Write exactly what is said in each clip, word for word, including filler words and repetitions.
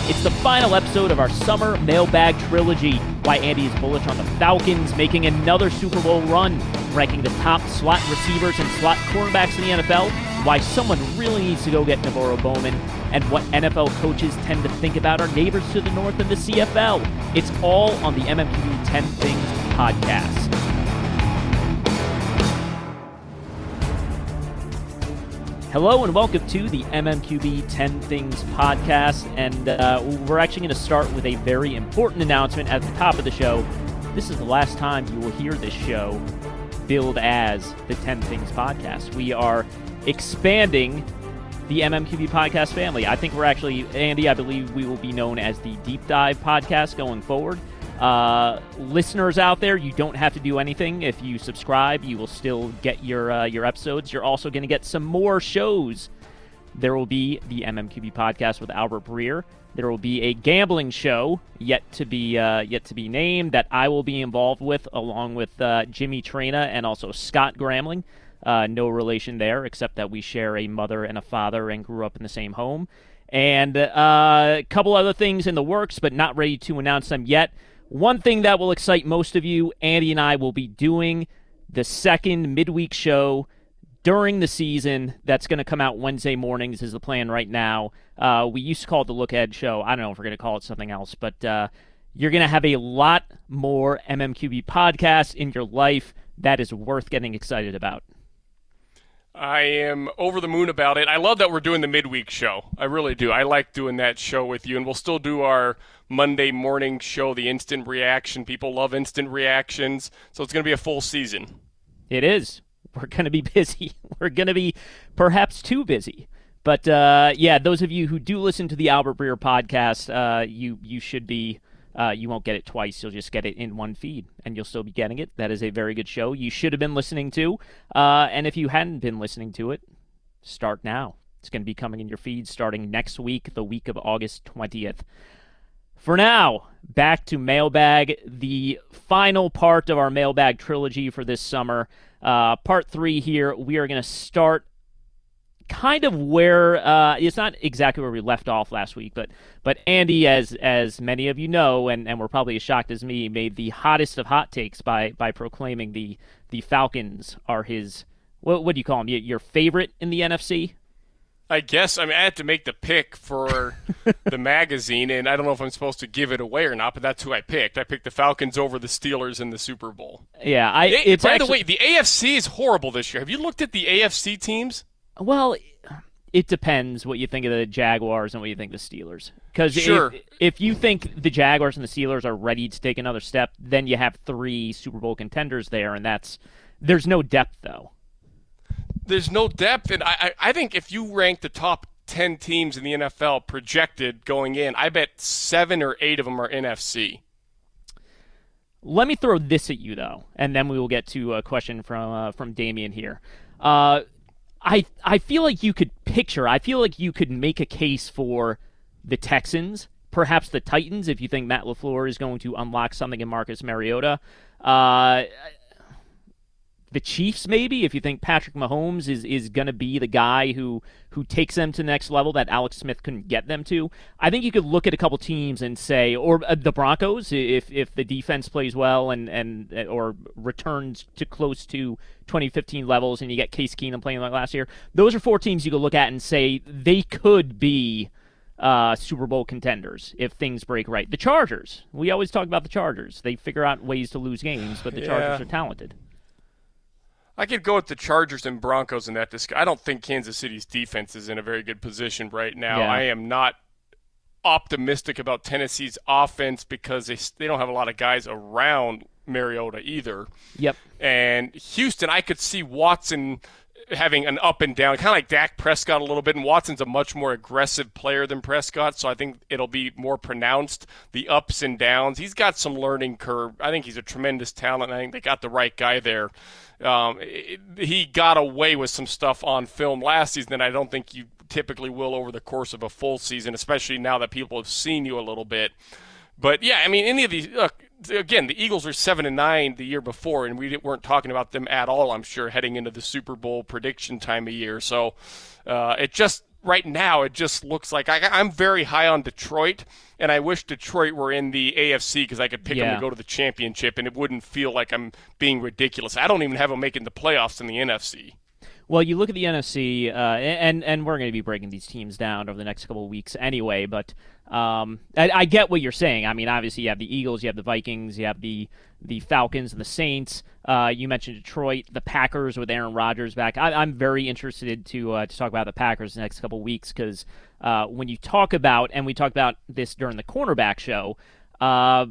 It's the final episode of our summer mailbag trilogy. Why Andy is bullish on the Falcons making another Super Bowl run, ranking the top slot receivers and slot cornerbacks in the N F L, why someone really needs to go get Navarro Bowman, and what N F L coaches tend to think about our neighbors to the north in the C F L. It's all on the M M Q B ten Things podcast. Hello and welcome to the M M Q B ten Things podcast, and uh, we're actually going to start with a very important announcement at the top of the show. This is the last time you will hear this show billed as the ten Things podcast. We are expanding the M M Q B podcast family. I think we're actually, Andy, I believe we will be known as the Deep Dive podcast going forward. Uh, listeners out there, you don't have to do anything. If you subscribe, you will still get your uh, your episodes. You're also going to get some more shows. There will be the M M Q B podcast with Albert Breer. There will be a gambling show yet to be uh, yet to be named that I will be involved with, along with uh, Jimmy Traina and also Scott Gramling. Uh, no relation there, except that we share a mother and a father and grew up in the same home. And uh, a couple other things in the works, but not ready to announce them yet. One thing that will excite most of you, Andy and I will be doing the second midweek show during the season. That's going to come out Wednesday mornings is the plan right now. Uh, we used to call it the Look Ahead Show. I don't know if we're going to call it something else, but uh, you're going to have a lot more M M Q B podcasts in your life. That is worth getting excited about. I am over the moon about it. I love that we're doing the midweek show. I really do. I like doing that show with you, and we'll still do our Monday morning show, the instant reaction. People love instant reactions, so it's going to be a full season. It is. We're going to be busy. We're going to be perhaps too busy. But, uh, yeah, those of you who do listen to the Albert Breer podcast, uh, you you should be, uh, you won't get it twice. You'll just get it in one feed, and you'll still be getting it. That is a very good show you should have been listening to. Uh, and if you hadn't been listening to it, start now. It's going to be coming in your feed starting next week, the week of August twentieth. For now, back to Mailbag, the final part of our Mailbag trilogy for this summer. Uh, part three here, we are going to start kind of where, uh, it's not exactly where we left off last week, but but Andy, as as many of you know, and, and were probably as shocked as me, made the hottest of hot takes by by proclaiming the, the Falcons are his, what, what do you call them, your favorite in the N F C? I guess. I mean, I had to make the pick for the magazine, and I don't know if I'm supposed to give it away or not, but that's who I picked. I picked the Falcons over the Steelers in the Super Bowl. Yeah. I. It, it's by actually, the way, the A F C is horrible this year. Have you looked at the A F C teams? Well, it depends what you think of the Jaguars and what you think of the Steelers. Because sure. if, if you think the Jaguars and the Steelers are ready to take another step, then you have three Super Bowl contenders there, and that's there's no depth, though. There's no depth, and I, I think if you rank the top ten teams in the N F L projected going in, I bet seven or eight of them are N F C. Let me throw this at you, though, and then we will get to a question from uh, from Damien here. Uh, I I feel like you could picture, I feel like you could make a case for the Texans, perhaps the Titans, if you think Matt LaFleur is going to unlock something in Marcus Mariota. Uh The Chiefs, maybe, if you think Patrick Mahomes is, is going to be the guy who who takes them to the next level that Alex Smith couldn't get them to. I think you could look at a couple teams and say, or uh, the Broncos, if if the defense plays well and, and or returns to close to twenty fifteen levels, and you get Case Keenum playing like last year. Those are four teams you could look at and say they could be uh, Super Bowl contenders if things break right. The Chargers, we always talk about the Chargers. They figure out ways to lose games, but the yeah. Chargers are talented. I could go with the Chargers and Broncos in that discussion. I don't think Kansas City's defense is in a very good position right now. Yeah. I am not optimistic about Tennessee's offense because they they don't have a lot of guys around Mariota either. Yep. And Houston, I could see Watson having an up and down, kind of like Dak Prescott a little bit, and Watson's a much more aggressive player than Prescott, so I think it'll be more pronounced, the ups and downs. He's got some learning curve. I think he's a tremendous talent, and I think they got the right guy there. Um, it, he got away with some stuff on film last season that I don't think you typically will over the course of a full season, especially now that people have seen you a little bit. But, yeah, I mean, any of these – look, again, the Eagles were seven and nine the year before, and we weren't talking about them at all, I'm sure, heading into the Super Bowl prediction time of year. So uh, it just right now it just looks like I, I'm very high on Detroit, and I wish Detroit were in the A F C because I could pick yeah. them to go to the championship, and it wouldn't feel like I'm being ridiculous. I don't even have them making the playoffs in the N F C. Well, you look at the N F C, uh, and and we're going to be breaking these teams down over the next couple of weeks anyway. But um, I, I get what you're saying. I mean, obviously you have the Eagles, you have the Vikings, you have the the Falcons and the Saints. Uh, you mentioned Detroit, the Packers with Aaron Rodgers back. I, I'm very interested to uh, to talk about the Packers the next couple of weeks because uh, when you talk about, and we talked about this during the cornerback show. Uh,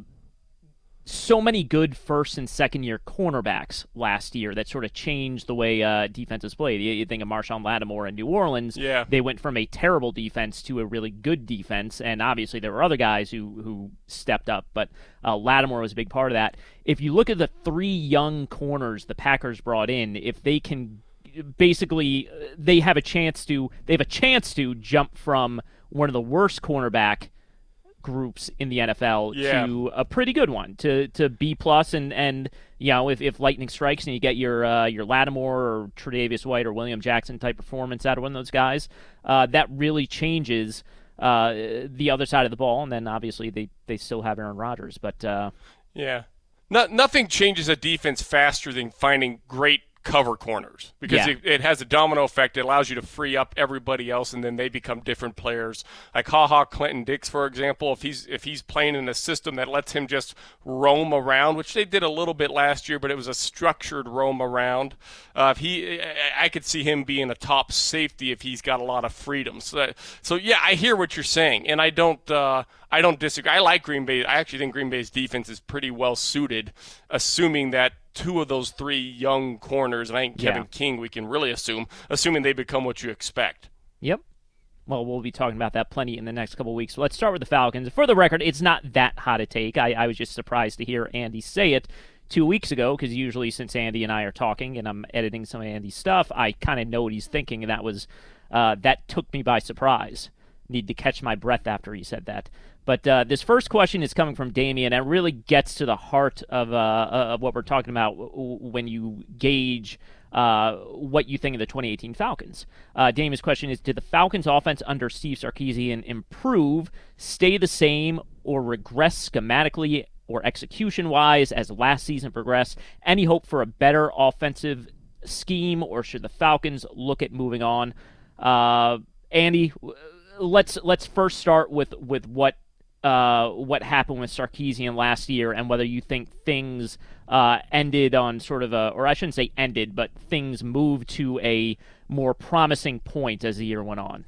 So many good first and second year cornerbacks last year that sort of changed the way uh, defenses played. You, you think of Marshawn Lattimore in New Orleans. Yeah. They went from a terrible defense to a really good defense, and obviously there were other guys who, who stepped up, but uh, Lattimore was a big part of that. If you look at the three young corners the Packers brought in, if they can basically, they have a chance to, they have a chance to jump from one of the worst cornerback groups in the N F L yeah. to a pretty good one, to to B plus, and and you know if, if lightning strikes and you get your uh, your Lattimore or Tre'Davious White or William Jackson type performance out of one of those guys, uh, that really changes uh, the other side of the ball. And then obviously they, they still have Aaron Rodgers, but uh, yeah, no, nothing changes a defense faster than finding great cover corners because yeah. it, it has a domino effect. It allows you to free up everybody else, and then they become different players. Like Ha Ha Clinton Dix, for example, if he's if he's playing in a system that lets him just roam around, which they did a little bit last year, but it was a structured roam around. Uh, if he, I could see him being a top safety if he's got a lot of freedom. So, so yeah, I hear what you're saying, and I don't. Uh, I don't disagree. I like Green Bay. I actually think Green Bay's defense is pretty well suited, assuming that two of those three young corners, and I think Kevin yeah. King, we can really assume, assuming they become what you expect. Yep. Well, we'll be talking about that plenty in the next couple of weeks. So let's start with the Falcons. For the record, it's not that hot a take. I, I was just surprised to hear Andy say it two weeks ago, because usually since Andy and I are talking and I'm editing some of Andy's stuff, I kind of know what he's thinking, and that was uh, that took me by surprise. Need to catch my breath after he said that. But uh, this first question is coming from Damien, and it really gets to the heart of uh, of what we're talking about when you gauge uh, what you think of the twenty eighteen Falcons. Uh, Damien's question is, did the Falcons' offense under Steve Sarkisian improve, stay the same, or regress schematically or execution-wise as last season progressed? Any hope for a better offensive scheme, or should the Falcons look at moving on? Uh, Andy, let's let's first start with, with what Uh, what happened with Sarkisian last year, and whether you think things uh, ended on sort of a, or I shouldn't say ended, but things moved to a more promising point as the year went on.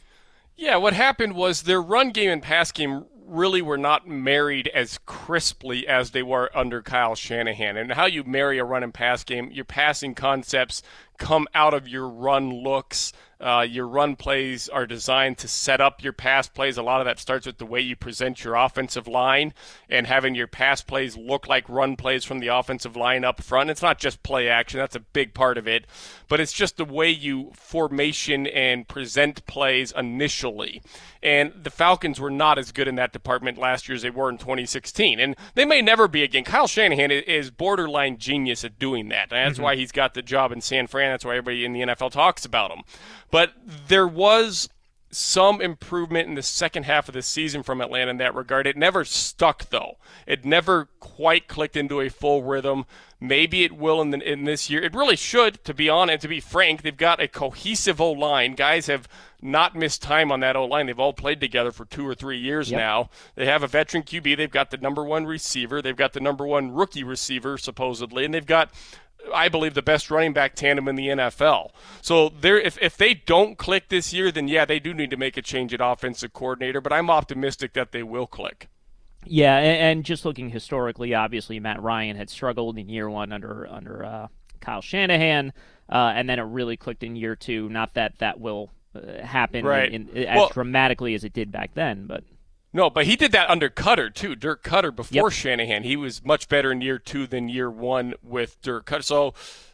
Yeah, what happened was their run game and pass game really were not married as crisply as they were under Kyle Shanahan. And how you marry a run and pass game, your passing concepts come out of your run looks. Uh, your run plays are designed to set up your pass plays. A lot of that starts with the way you present your offensive line and having your pass plays look like run plays from the offensive line up front. It's not just play action. That's a big part of it. But it's just the way you formation and present plays initially. And the Falcons were not as good in that department last year as they were in twenty sixteen. And they may never be again. Kyle Shanahan is borderline genius at doing that. And that's mm-hmm. why he's got the job in San Fran. That's why everybody in the N F L talks about him. But there was some improvement in the second half of the season from Atlanta in that regard. It never stuck, though. It never quite clicked into a full rhythm. Maybe it will in, the, in this year. It really should, to be honest, to be frank. They've got a cohesive O-line. Guys have not missed time on that O-line. They've all played together for two or three years yep. now. They have a veteran Q B. They've got the number one receiver. They've got the number one rookie receiver, supposedly. And they've got, I believe, the best running back tandem in the N F L. So there, if, if they don't click this year, then yeah, they do need to make a change at offensive coordinator, but I'm optimistic that they will click. Yeah, and just looking historically, obviously Matt Ryan had struggled in year one under under uh, Kyle Shanahan, uh, and then it really clicked in year two. Not that that will uh, happen right. in, in, as well, dramatically as it did back then, but... No, but he did that under Cutter, too. Dirk Cutter before yep. Shanahan. He was much better in year two than year one with Dirk Cutter. So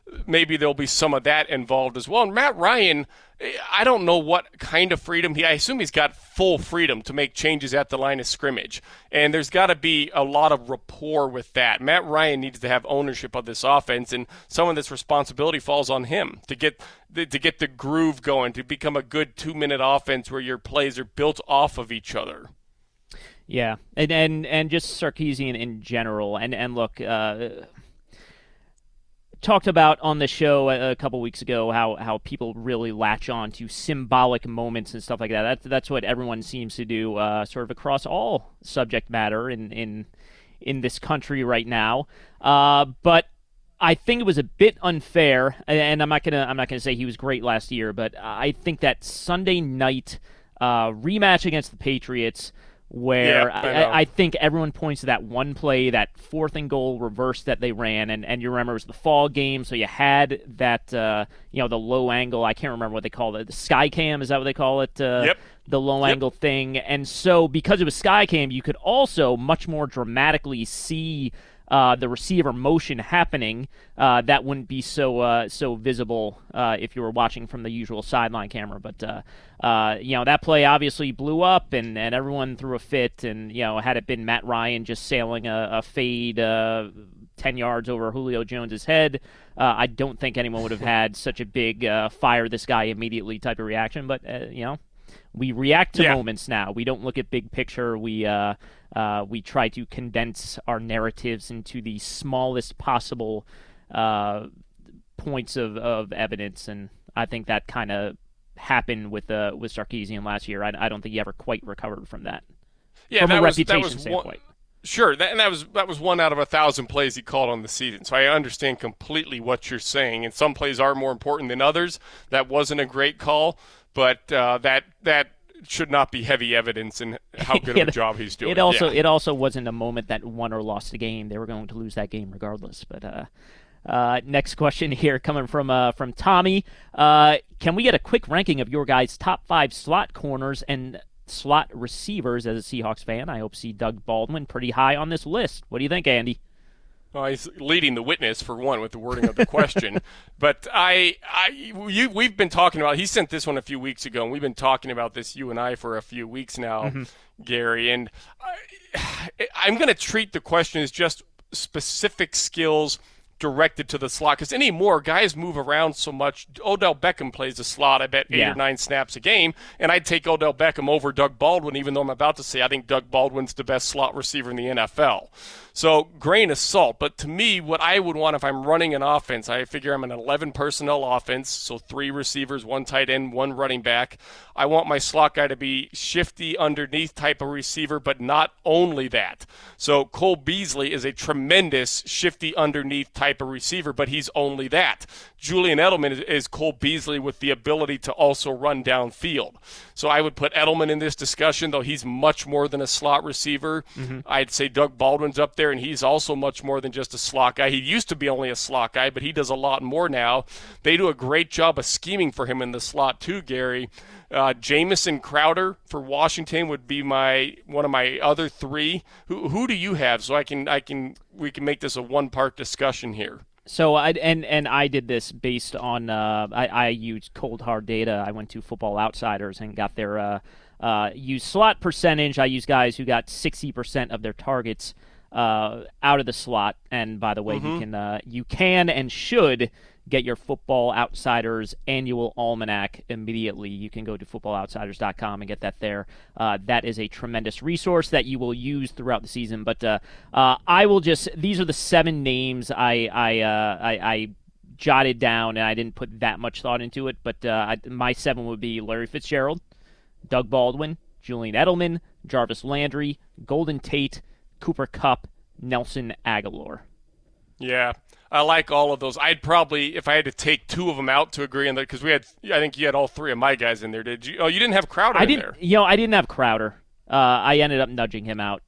maybe there'll be some of that involved as well. And Matt Ryan, I don't know what kind of freedom he. I assume he's got full freedom to make changes at the line of scrimmage, and there's got to be a lot of rapport with that. Matt Ryan needs to have ownership of this offense, and some of this responsibility falls on him to get the, to get the groove going, to become a good two-minute offense where your plays are built off of each other. Yeah, and and, and just Sarkisian in general, and and look. Uh, talked about on the show a, a couple weeks ago how, how people really latch on to symbolic moments and stuff like that. That's, that's what everyone seems to do uh, sort of across all subject matter in in, in this country right now. Uh, but I think it was a bit unfair, and I'm not gonna I'm not gonna say he was great last year, but I think that Sunday night uh, rematch against the Patriots, where yeah, I, I, I think everyone points to that one play, that fourth and goal reverse that they ran, and, and you remember it was the fall game, so you had that, uh, you know, the low angle, I can't remember what they call it, the sky cam, is that what they call it? Uh, yep. The low yep. angle thing, and so because it was sky cam, you could also much more dramatically see Uh, the receiver motion happening. Uh, that wouldn't be so uh, so visible uh, if you were watching from the usual sideline camera. But uh, uh, you know, that play obviously blew up, and, and everyone threw a fit. And you know, had it been Matt Ryan just sailing a, a fade uh, ten yards over Julio Jones's head, uh, I don't think anyone would have had such a big uh, fire this guy immediately type of reaction. But uh, you know, we react to yeah. moments now. We don't look at big picture. We uh, uh, we try to condense our narratives into the smallest possible uh, points of, of evidence, and I think that kind of happened with uh, with Sarkisian last year. I, I don't think he ever quite recovered from that. Yeah, from that a was, reputation that was standpoint. One... Sure, that, and that was that was one out of a thousand plays he called on the season. So I understand completely what you're saying. And some plays are more important than others. That wasn't a great call, but uh, that that should not be heavy evidence in how good it, of a job he's doing. It also yeah. it also wasn't a moment that won or lost the game. They were going to lose that game regardless. But uh, uh, next question here coming from uh, from Tommy. Uh, can we get a quick ranking of your guys' top five slot corners and slot receivers? As a Seahawks fan, I hope to see Doug Baldwin pretty high on this list. What do you think, Andy? Well, he's leading the witness for one with the wording of the question, but I, I, you, we've been talking about. He sent this one a few weeks ago, and we've been talking about this, you and I, for a few weeks now, mm-hmm. Gary. And I, I'm going to treat the question as just specific skills directed to the slot, because anymore guys move around so much. Odell Beckham plays the slot, I bet eight yeah. or nine snaps a game, and I'd take Odell Beckham over Doug Baldwin, even though I'm about to say I think Doug Baldwin's the best slot receiver in the N F L. So grain of salt, but to me, what I would want if I'm running an offense, I figure I'm an eleven personnel offense, so three receivers, one tight end, one running back. I want my slot guy to be shifty underneath type of receiver, but not only that. So Cole Beasley is a tremendous shifty underneath type of receiver, but he's only that. Julian Edelman is, is Cole Beasley with the ability to also run downfield. So I would put Edelman in this discussion, though he's much more than a slot receiver. Mm-hmm. I'd say Doug Baldwin's up there, and he's also much more than just a slot guy. He used to be only a slot guy, but he does a lot more now. They do a great job of scheming for him in the slot too, Gary. Uh, Jamison Crowder for Washington would be my one of my other three. Who who do you have? So I can I can we can make this a one part discussion here. So I and and I did this based on uh, I, I used cold hard data. I went to Football Outsiders and got their uh, uh, used slot percentage. I used guys who got sixty percent of their targets uh, out of the slot. And by the way, mm-hmm. you can uh, you can and should get your Football Outsiders annual almanac immediately. You can go to football outsiders dot com and get that there. Uh, that is a tremendous resource that you will use throughout the season. But uh, uh, I will just, these are the seven names I I, uh, I I jotted down, and I didn't put that much thought into it. But uh, I, my seven would be Larry Fitzgerald, Doug Baldwin, Julian Edelman, Jarvis Landry, Golden Tate, Cooper Kupp, Nelson Aguilar. Yeah. I like all of those. I'd probably, if I had to take two of them out to agree on that, because we had, I think you had all three of my guys in there. Did you? Oh, you didn't have Crowder I in didn't, there. You know, I didn't have Crowder. Uh, I ended up nudging him out.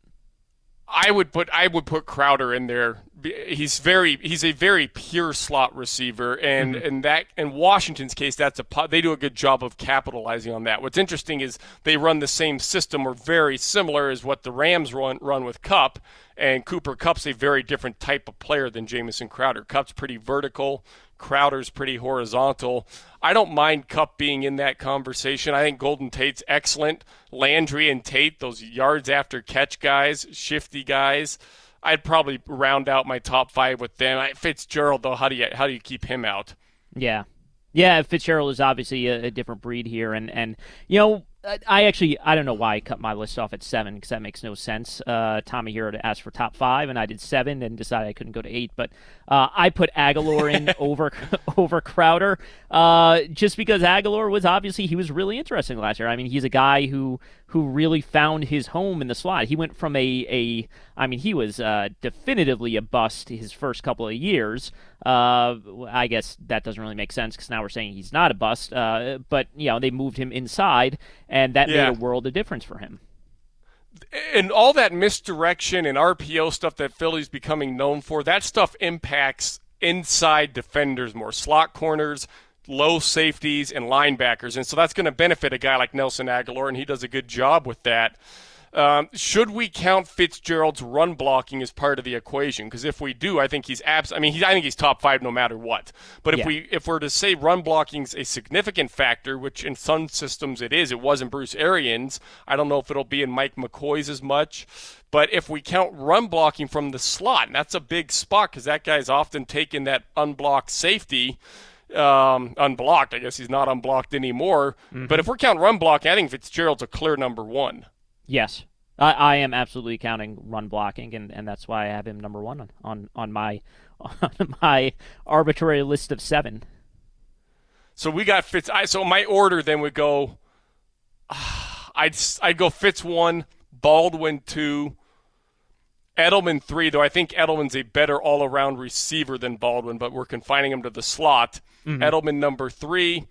I would put, I would put Crowder in there. He's very, he's a very pure slot receiver, and mm-hmm. in that, in Washington's case, that's a, they do a good job of capitalizing on that. What's interesting is they run the same system, or very similar, as what the Rams run run with Kupp. And Cooper Kupp's a very different type of player than Jamison Crowder. Kupp's pretty vertical. Crowder's pretty horizontal. I don't mind Kupp being in that conversation. I think Golden Tate's excellent. Landry and Tate, those yards after catch guys, shifty guys. I'd probably round out my top five with them. I, Fitzgerald, though, how do you how do you keep him out? Yeah. Yeah, Fitzgerald is obviously a, a different breed here. And, and, you know, I actually, I don't know why I cut my list off at seven, because that makes no sense. Uh, Tommy here asked for top five, and I did seven and decided I couldn't go to eight. But uh, I put Aguilar in over over Crowder, uh, just because Aguilar was obviously, he was really interesting last year. I mean, he's a guy who who really found his home in the slot. He went from a, a I mean, he was uh, definitively a bust his first couple of years. Uh, I guess that doesn't really make sense because now we're saying he's not a bust. Uh, but, you know, they moved him inside, and that yeah. made a world of difference for him. And all that misdirection and R P O stuff that Philly's becoming known for, that stuff impacts inside defenders more, slot corners, low safeties, and linebackers. And so that's going to benefit a guy like Nelson Aguilar, and he does a good job with that. Um, should we count Fitzgerald's run blocking as part of the equation? Because if we do, I think he's abs- I mean, he's, I think he's top five no matter what. But if yeah. we if we're to say run blocking's a significant factor, which in some systems it is, it was in Bruce Arians. I don't know if it'll be in Mike McCoy's as much. But if we count run blocking from the slot, and that's a big spot because that guy's often taking that unblocked safety. Um, unblocked. I guess he's not unblocked anymore. Mm-hmm. But if we're counting run blocking, I think Fitzgerald's a clear number one. Yes, I, I am absolutely counting run blocking, and, and that's why I have him number one on, on, on my on my arbitrary list of seven. So we got Fitz. I, so my order then would go. Uh, I'd I'd go Fitz one, Baldwin two, Edelman three. Though I think Edelman's a better all around receiver than Baldwin, but we're confining him to the slot. Mm-hmm. Edelman number three.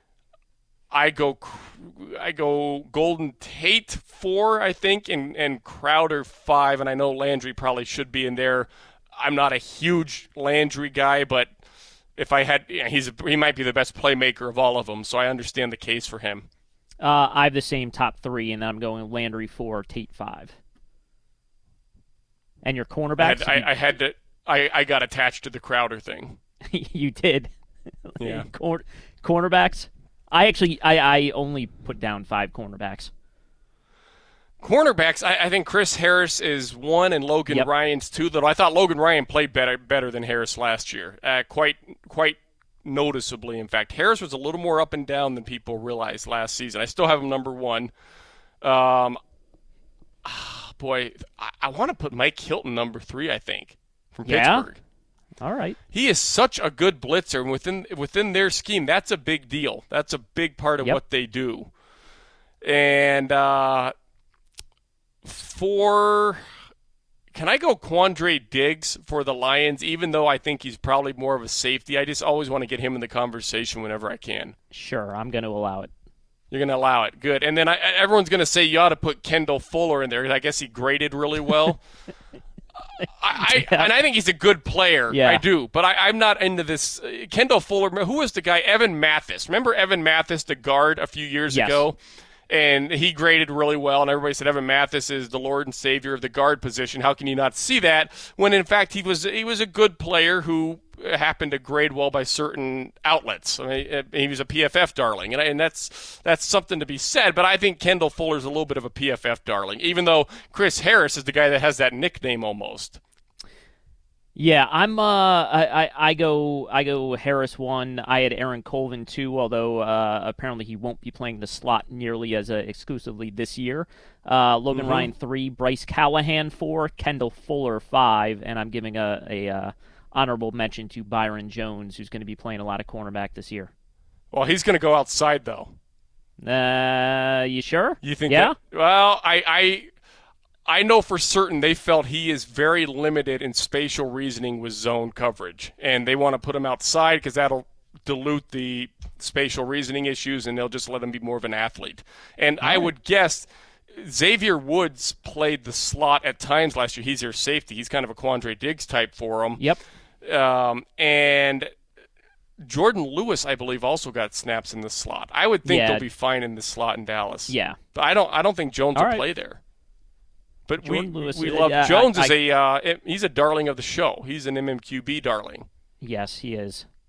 I go, I go Golden Tate four, I think, and, and Crowder five, and I know Landry probably should be in there. I'm not a huge Landry guy, but if I had, you know, he's he might be the best playmaker of all of them, so I understand the case for him. Uh, I have the same top three, and then I'm going Landry four, Tate five. And your cornerbacks? I had, I, I had to. I, I got attached to the Crowder thing. You did. Yeah. Cor- cornerbacks. I actually, I, I only put down five cornerbacks. Cornerbacks, I, I think Chris Harris is one and Logan yep. Ryan's two. Though I thought Logan Ryan played better better than Harris last year, uh, quite quite noticeably. In fact, Harris was a little more up and down than people realized last season. I still have him number one. Um, oh boy, I, I want to put Mike Hilton number three. I think from yeah? Pittsburgh. All right. He is such a good blitzer, and within within their scheme, that's a big deal. That's a big part of yep. what they do. And uh, for can I go Quandre Diggs for the Lions, even though I think he's probably more of a safety? I just always want to get him in the conversation whenever I can. Sure, I'm going to allow it. You're going to allow it. Good. And then I, everyone's going to say you ought to put Kendall Fuller in there because I guess he graded really well. I, I, and I think he's a good player. Yeah. I do, but I, I'm not into this. Uh, Kendall Fuller, who was the guy? Evan Mathis. Remember Evan Mathis, the guard, a few years yes. ago? And he graded really well, and everybody said Evan Mathis is the Lord and Savior of the guard position. How can you not see that? When in fact he was he was a good player who happened to grade well by certain outlets. I mean, he was a P F F darling, and, and that's that's something to be said. But I think Kendall Fuller's a little bit of a P F F darling, even though Chris Harris is the guy that has that nickname almost. Yeah, I'm. Uh, I, I I go I go Harris one. I had Aaron Colvin two, although uh, apparently he won't be playing the slot nearly as uh, exclusively this year. Uh, Logan mm-hmm. Ryan three, Bryce Callahan four, Kendall Fuller five, and I'm giving a a uh, honorable mention to Byron Jones, who's going to be playing a lot of cornerback this year. Well, he's going to go outside though. Uh, you sure? You think? Yeah. That, well, I I. I know for certain they felt he is very limited in spatial reasoning with zone coverage, and they want to put him outside because that'll dilute the spatial reasoning issues, and they'll just let him be more of an athlete. And All I right. would guess Xavier Woods played the slot at times last year. He's their safety. He's kind of a Quandre Diggs type for them. Yep. Um, and Jordan Lewis, I believe, also got snaps in the slot. I would think yeah. they'll be fine in the slot in Dallas. Yeah. But I don't. I don't think Jones All will right. play there. But Jordan we Lewis, we uh, love yeah, Jones I, is a uh, he's a darling of the show. He's an M M Q B darling. Yes, he is.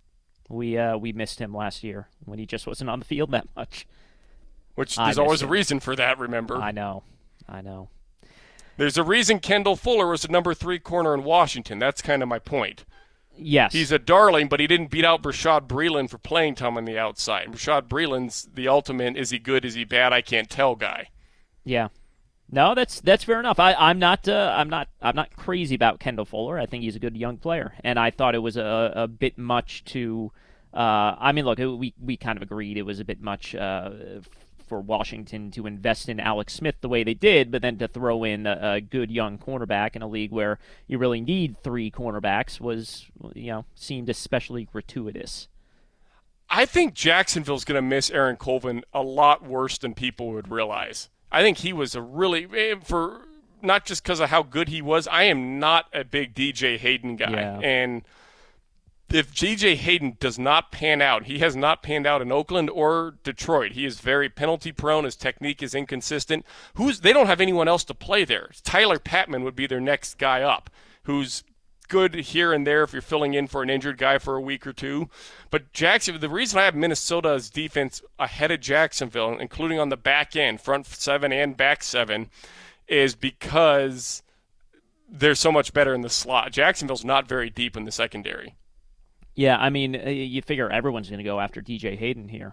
We uh, we missed him last year when he just wasn't on the field that much. Which I there's always him. a reason for that, remember? I know. I know. There's a reason Kendall Fuller was the number three corner in Washington. That's kind of my point. Yes. He's a darling, but he didn't beat out Bashaud Breeland for playing time on the outside. Bashaud Breeland's the ultimate, is he good, is he bad, I can't tell guy. Yeah. No, that's that's fair enough. I, I'm not uh, I'm not I'm not crazy about Kendall Fuller. I think he's a good young player, and I thought it was a, a bit much to. Uh, I mean, look, it, we we kind of agreed it was a bit much uh, for Washington to invest in Alex Smith the way they did, but then to throw in a, a good young cornerback in a league where you really need three cornerbacks was, you know, seemed especially gratuitous. I think Jacksonville's going to miss Aaron Colvin a lot worse than people would realize. I think he was a really, for not just because of how good he was, I am not a big D J Hayden guy. Yeah. And if D J Hayden does not pan out, he has not panned out in Oakland or Detroit. He is very penalty prone. His technique is inconsistent. Who's they don't have anyone else to play there. Tyler Patman would be their next guy up, who's good here and there if you're filling in for an injured guy for a week or two. But Jacksonville, the reason I have Minnesota's defense ahead of Jacksonville, including on the back end, front seven and back seven, is because they're so much better in the slot. Jacksonville's not very deep in the secondary. Yeah, I mean, you figure everyone's going to go after D J Hayden here.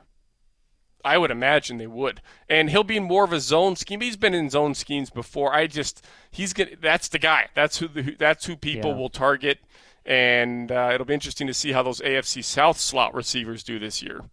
I would imagine they would. And he'll be more of a zone scheme. He's been in zone schemes before. I just he's gonna that's the guy. That's who the, that's who people Yeah. will target. And uh, it'll be interesting to see how those A F C South slot receivers do this year.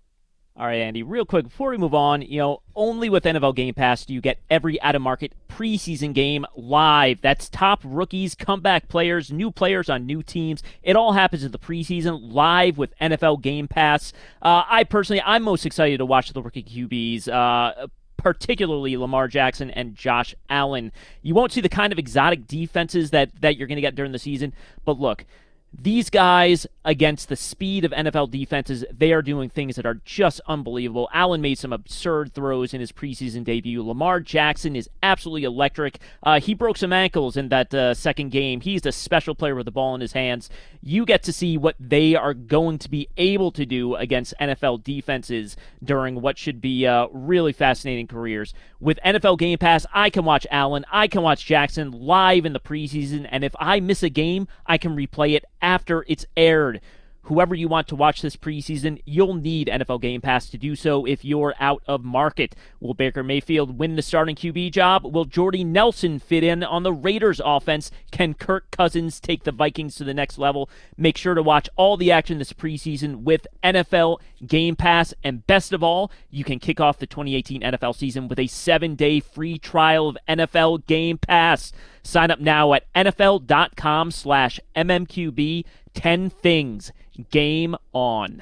All right, Andy, real quick, before we move on, you know, only with N F L Game Pass do you get every out-of-market preseason game live. That's top rookies, comeback players, new players on new teams. It all happens in the preseason live with N F L Game Pass. Uh, I personally, I'm most excited to watch the rookie Q Bs, uh, particularly Lamar Jackson and Josh Allen. You won't see the kind of exotic defenses that, that you're going to get during the season, but look, these guys, against the speed of N F L defenses, they are doing things that are just unbelievable. Allen made some absurd throws in his preseason debut. Lamar Jackson is absolutely electric. Uh, he broke some ankles in that uh, second game. He's a special player with the ball in his hands. You get to see what they are going to be able to do against N F L defenses during what should be uh, really fascinating careers. With N F L Game Pass, I can watch Allen, I can watch Jackson live in the preseason, and if I miss a game, I can replay it after it's aired. Whoever you want to watch this preseason, you'll need N F L Game Pass to do so if you're out of market. Will Baker Mayfield win the starting Q B job? Will Jordy Nelson fit in on the Raiders offense? Can Kirk Cousins take the Vikings to the next level? Make sure to watch all the action this preseason with N F L Game Pass. And best of all, you can kick off the twenty eighteen N F L season with a seven-day free trial of N F L Game Pass. Sign up now at nfl.com slash mmqb. ten things. Game on.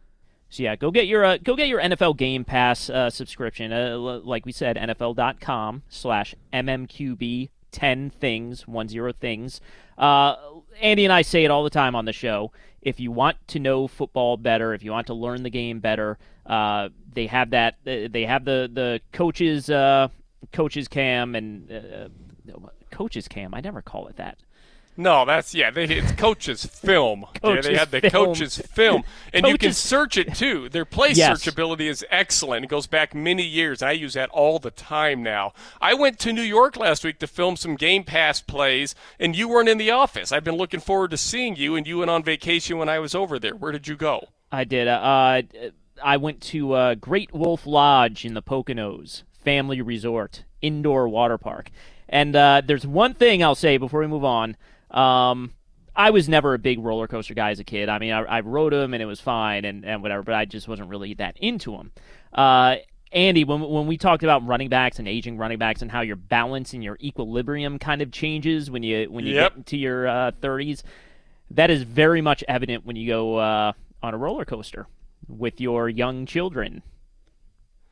So yeah, go get your uh, go get your N F L Game Pass uh, subscription. Uh, like we said, nfl.com slash mmqb. ten things, one zero things. Uh, Andy and I say it all the time on the show. If you want to know football better, if you want to learn the game better, uh, they have that. They have the the coaches uh, coaches cam and uh, coaches cam. I never call it that. No, that's, yeah, they, it's coaches film. Coaches yeah, they had the film. coaches film. And Coaches. you can search it, too. Their play Yes. searchability is excellent. It goes back many years. I use that all the time now. I went to New York last week to film some Game Pass plays, and you weren't in the office. I've been looking forward to seeing you, and you went on vacation when I was over there. Where did you go? I did. Uh, uh, I went to uh, Great Wolf Lodge in the Poconos, family resort, indoor water park. And uh, there's one thing I'll say before we move on. Um, I was never a big roller coaster guy as a kid. I mean, I, I rode them and it was fine and, and whatever, but I just wasn't really that into them. Uh, Andy, when when we talked about running backs and aging running backs and how your balance and your equilibrium kind of changes when you when you Yep. get into your uh, thirties, that is very much evident when you go uh, on a roller coaster with your young children.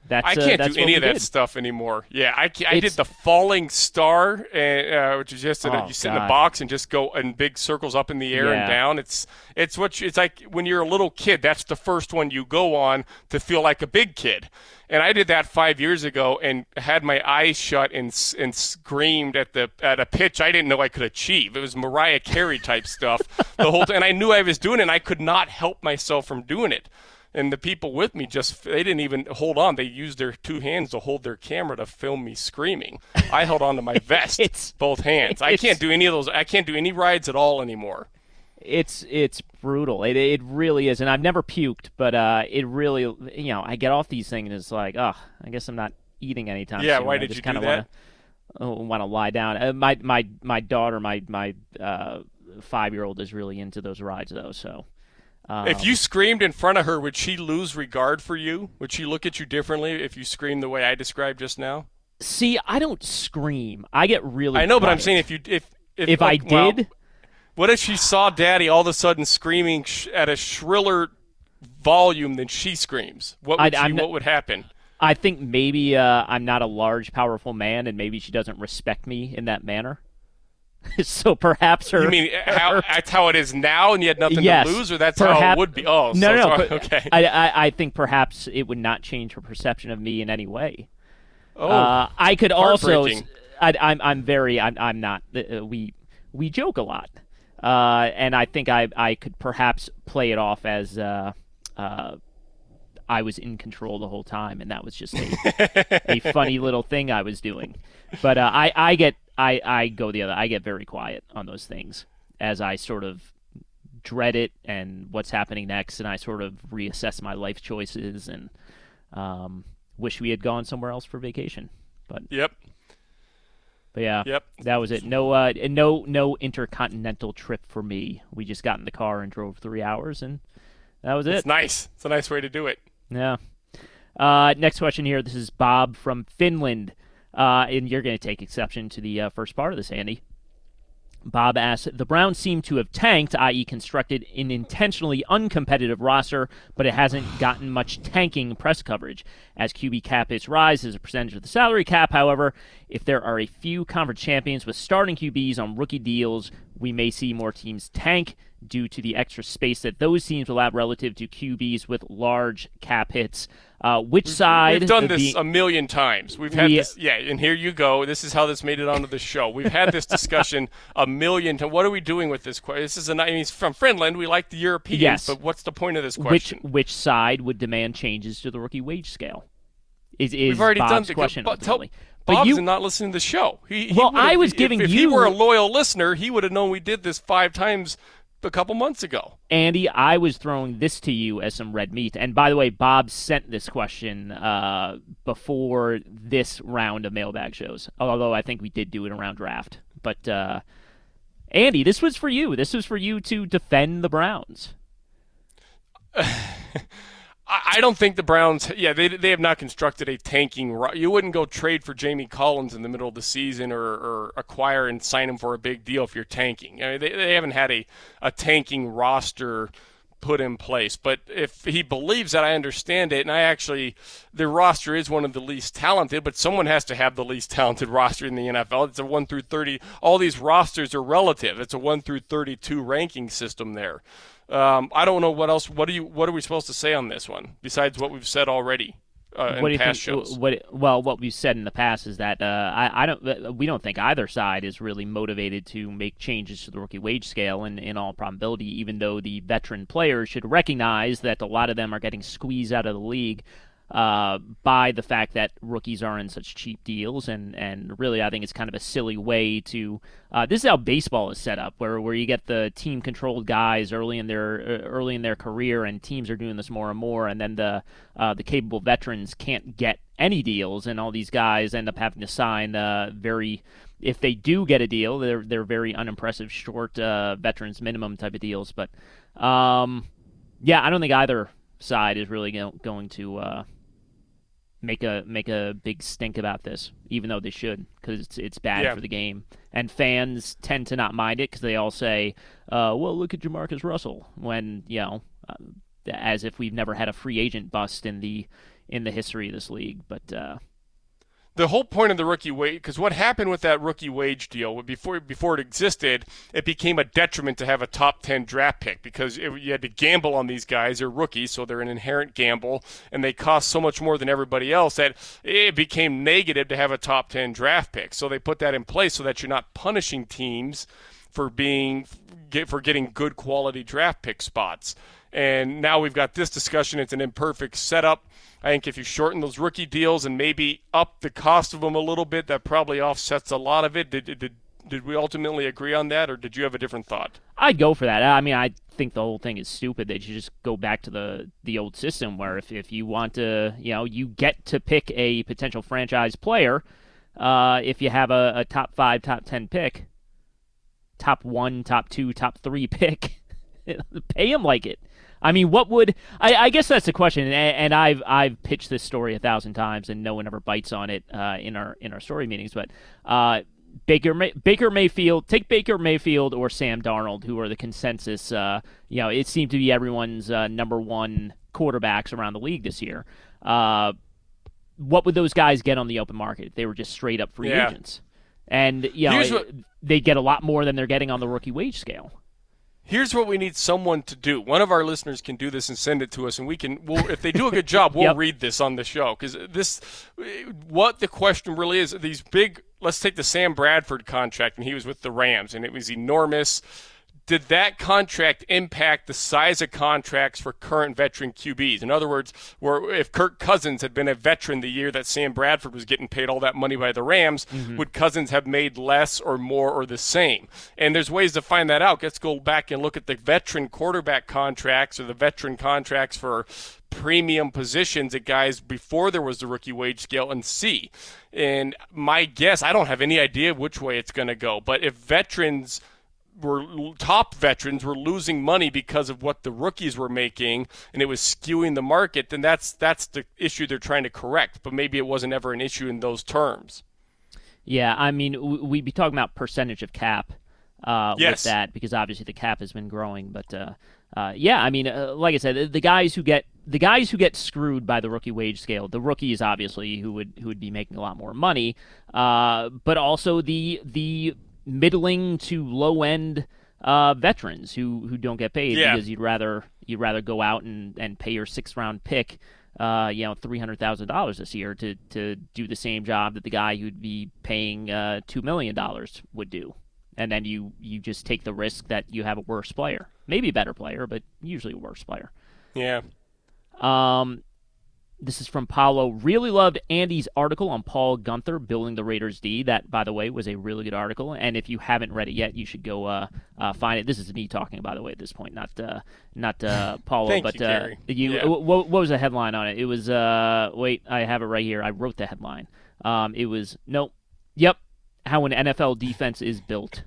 That's, I uh, can't that's do any of that did. stuff anymore. Yeah, I, I did the falling star, uh, which is just oh, a, you sit God. in a box and just go in big circles up in the air yeah. and down. It's it's what you, it's like when you're a little kid. That's the first one you go on to feel like a big kid. And I did that five years ago and had my eyes shut and and screamed at the at a pitch I didn't know I could achieve. It was Mariah Carey type stuff the whole time, and I knew I was doing it. And I could not help myself from doing it. And the people with me just, they didn't even hold on. They used their two hands to hold their camera to film me screaming. I held on to my vest, it's, both hands. I can't do any of those. I can't do any rides at all anymore. It's it's brutal. It it really is. And I've never puked, but uh, it really, you know, I get off these things and it's like, oh, I guess I'm not eating anytime yeah, soon. why I did just you kinda do that? Wanna, want to lie down. Uh, my, my, my daughter, my, my uh, five-year-old is really into those rides, though, so... Um, if you screamed in front of her, would she lose regard for you? Would she look at you differently if you screamed the way I described just now? See, I don't scream. I get really I know, quiet. but I'm saying if you if if, if like, I did, well, what if she saw Daddy all of a sudden screaming sh- at a shriller volume than she screams? What would I, she, not, what would happen? I think maybe uh, I'm not a large, powerful man, and maybe she doesn't respect me in that manner. So perhaps her. You mean how, her, that's how it is now, and you had nothing yes, to lose, or that's perhaps, how it would be? Oh, no, so, no, so, no. Okay. I, I, I think perhaps it would not change her perception of me in any way. Oh, uh, I could also. heartbreaking. I, I'm, I'm very. I'm, I'm not. Uh, we, we joke a lot, uh, and I think I, I could perhaps play it off as. Uh, uh, I was in control the whole time, and that was just a, a funny little thing I was doing. But uh, I, I get, I, I go the other. I get very quiet on those things as I sort of dread it and what's happening next, and I sort of reassess my life choices and um, wish we had gone somewhere else for vacation. But yep. But yeah, yep. that was it. No, uh, no, no intercontinental trip for me. We just got in the car and drove three hours, and that was it. It's nice. It's a nice way to do it. Yeah. Uh, next question here. This is Bob from Finland. Uh, and you're going to take exception to the uh, first part of this, Andy. Bob asks, the Browns seem to have tanked, that is constructed an intentionally uncompetitive roster, but it hasn't gotten much tanking press coverage. As Q B cap hits rise as a percentage of the salary cap, however, if there are a few conference champions with starting Q Bs on rookie deals, we may see more teams tank due to the extra space that those teams will have relative to Q Bs with large cap hits. Uh, which we've, side? We've done this being, a million times. We've had we, this, yeah, and here you go. This is how this made it onto the show. We've had this discussion a million times. What are we doing with this question? This is a, I mean, it's from Finland. We like the Europeans, yes. but what's the point of this question? Which which side would demand changes to the rookie wage scale? Is, is We've already Bob's done the question. but tell, But Bob's you, not listening to the show. He, he well, I was if, giving if you. If he were a loyal listener, he would have known we did this five times a couple months ago. Andy, I was throwing this to you as some red meat. And by the way, Bob sent this question uh, before this round of mailbag shows, although I think we did do it around draft. But, uh, Andy, this was for you. This was for you to defend the Browns. I don't think the Browns, yeah, they they have not constructed a tanking. You wouldn't go trade for Jamie Collins in the middle of the season or, or acquire and sign him for a big deal if you're tanking. I mean, they, they haven't had a, a tanking roster put in place. But if he believes that, I understand it. And I actually, the roster is one of the least talented, but someone has to have the least talented roster in the N F L. It's a one through thirty. All these rosters are relative. It's a one through thirty-two ranking system there. Um, I don't know what else. What are you? What are we supposed to say on this one besides what we've said already uh, in what do you past think, shows? What, well, what we've said in the past is that uh, I, I don't. We don't think either side is really motivated to make changes to the rookie wage scale. In, in all probability, even though the veteran players should recognize that a lot of them are getting squeezed out of the league uh, by the fact that rookies are in such cheap deals, and, and really I think it's kind of a silly way to uh, this is how baseball is set up, where, where you get the team controlled guys early in their uh, early in their career, and teams are doing this more and more, and then the uh, the capable veterans can't get any deals, and all these guys end up having to sign uh, very if they do get a deal, they're they're very unimpressive short uh, veterans minimum type of deals, but um, yeah, I don't think either side is really go- going to uh, make a make a big stink about this, even though they should, because it's it's bad yeah. for the game. And fans tend to not mind it because they all say, uh, "Well, look at Jamarcus Russell," when you know, uh, as if we've never had a free agent bust in the in the history of this league. But uh, the whole point of the rookie wage, because what happened with that rookie wage deal, before before it existed, it became a detriment to have a top ten draft pick because it, you had to gamble on these guys. They're rookies, so they're an inherent gamble, and they cost so much more than everybody else that it became negative to have a top ten draft pick. So they put that in place so that you're not punishing teams for being for getting good quality draft pick spots. And now we've got this discussion. It's an imperfect setup. I think if you shorten those rookie deals and maybe up the cost of them a little bit, that probably offsets a lot of it. Did did did we ultimately agree on that, or did you have a different thought? I'd go for that. I mean, I think the whole thing is stupid. They should just go back to the, the old system where if, if you want to, you know, you get to pick a potential franchise player uh, if you have a, a top five, top ten pick, top one, top two, top three pick, pay him like it. I mean, what would I, I guess that's the question, and, and I've I've pitched this story a thousand times, and no one ever bites on it uh, in our in our story meetings. But uh, Baker May, Baker Mayfield, take Baker Mayfield or Sam Darnold, who are the consensus. Uh, you know, it seemed to be everyone's uh, number one quarterbacks around the league this year. Uh, what would those guys get on the open market if they were just straight up free yeah. agents? And you know, what, they get a lot more than they're getting on the rookie wage scale. Here's what we need someone to do. One of our listeners can do this and send it to us, and we can. We'll, if they do a good job, we'll yep. read this on the show because this. What the question really is: these big. Let's take the Sam Bradford contract, and he was with the Rams, and it was enormous. Did that contract impact the size of contracts for current veteran Q Bs? In other words, where if Kirk Cousins had been a veteran the year that Sam Bradford was getting paid all that money by the Rams, mm-hmm. would Cousins have made less or more or the same? And there's ways to find that out. Let's go back and look at the veteran quarterback contracts or the veteran contracts for premium positions at guys before there was the rookie wage scale and see. And my guess, I don't have any idea which way it's going to go, but if veterans – were top veterans were losing money because of what the rookies were making and it was skewing the market, then that's that's the issue they're trying to correct. But maybe it wasn't ever an issue in those terms. Yeah, I mean, we'd be talking about percentage of cap uh, yes. with that because obviously the cap has been growing. But uh, uh, yeah, I mean, uh, like I said, the guys who get the guys who get screwed by the rookie wage scale, the rookies obviously who would who would be making a lot more money, uh, but also the the middling to low end uh, veterans who, who don't get paid yeah. because you'd rather you'd rather go out and, and pay your sixth round pick, uh, you know, three hundred thousand dollars this year to, to do the same job that the guy who'd be paying uh, two million dollars would do, and then you you just take the risk that you have a worse player, maybe a better player, but usually a worse player. Yeah. Um. This is from Paulo. Really loved Andy's article on Paul Guenther building the Raiders D. That, by the way, was a really good article. And if you haven't read it yet, you should go uh, uh, find it. This is me talking, by the way, at this point, not uh, not uh, Paulo. Thank but you, uh, Gary. you, yeah. what, what was the headline on it? It was, uh, wait, I have it right here. I wrote the headline. Um, it was, nope, yep, how an N F L defense is built.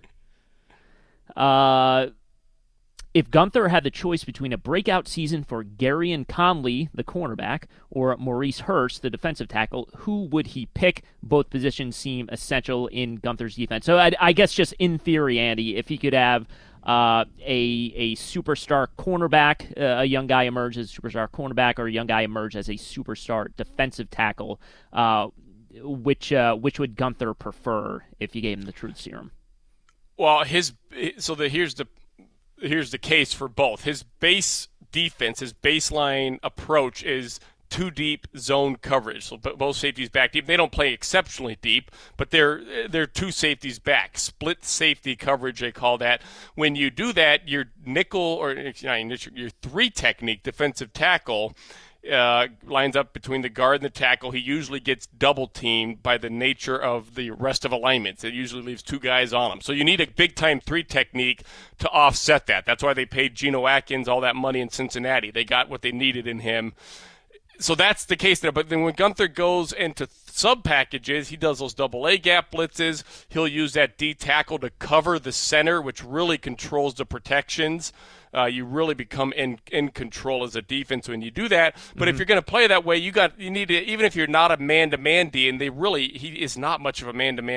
Uh... If Guenther had the choice between a breakout season for Garyon Conley, the cornerback, or Maurice Hurst, the defensive tackle, who would he pick? Both positions seem essential in Gunther's defense. So I, I guess just in theory, Andy, if he could have uh, a a superstar cornerback, uh, a young guy emerge as a superstar cornerback, or a young guy emerge as a superstar defensive tackle, uh, which uh, which would Guenther prefer if you gave him the truth serum? Well, his so the here's the. Here's the case for both. His base defense, his baseline approach is two deep zone coverage. So both safeties back deep. They don't play exceptionally deep, but they're they're two safeties back. Split safety coverage, they call that. When you do that, your nickel or your three technique defensive tackle Uh, lines up between the guard and the tackle. He usually gets double teamed by the nature of the rest of alignments. It usually leaves two guys on him. So you need a big time three technique to offset that. That's why they paid Geno Atkins all that money in Cincinnati. They got what they needed in him. So that's the case there. But then when Guenther goes into sub packages, he does those double A gap blitzes. He'll use that D tackle to cover the center, which really controls the protections. Uh, you really become in in control as a defense when you do that. But mm-hmm. if you're going to play that way, you got you need to, even if you're not a man-to-man D, and they really he is not much of a man-to-man